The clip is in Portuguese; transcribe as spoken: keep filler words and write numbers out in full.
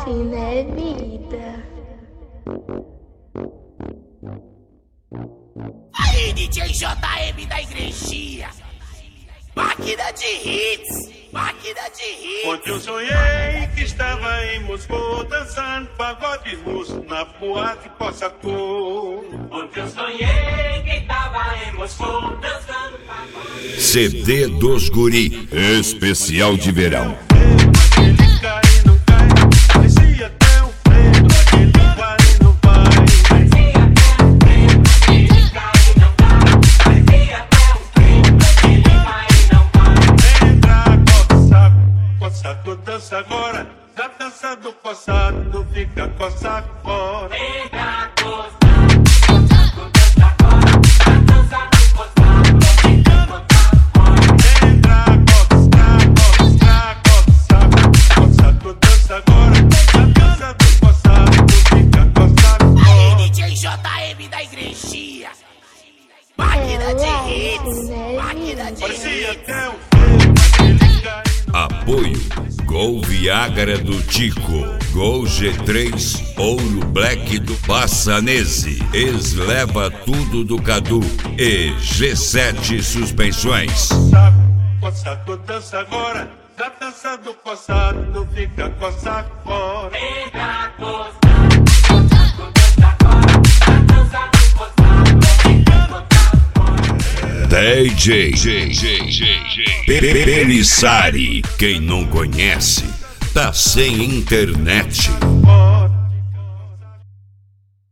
assim, né, vida? Aí, D J J M da igrejinha, máquina de hits, máquina de hits. Ontem eu sonhei que estava em Moscou dançando pagode russo na boate Cossacô. Ontem eu sonhei que estava em Moscou dançando pagode. C D dos Guri, especial de verão. Ele cai e não cai, parecia até um freio. Ele vai e não vai, Parecia até um freio. Ele cai e não cai. Parecia até um freio. Ele vai e não vai. entra coçado, coçado dança agora. Na dança do coçado fica coçado fora. Entra coçado, coçado dança agora. Na dança do coçado fica coçado fora. Entra coçado, coçado, coçado, coçado dança agora. Na dança do coçado fica coçado Aí, fora. D J J M da igrejinha, máquina de hits, máquina de Parecia hits. até um freio. Ele cai e não Apoio Gol Viagra do Tico, Gol G três Ouro Black do Passanese, Esleva Tudo do Cadu e G sete Suspensões. coçado, coçado dança agora. Na dança do coçado fica coçado fora. Entra coçado, coçado dança agora. Na dança do coçado fica coçado fora. D J Pelissari, quem não conhece, tá sem internet. Fora.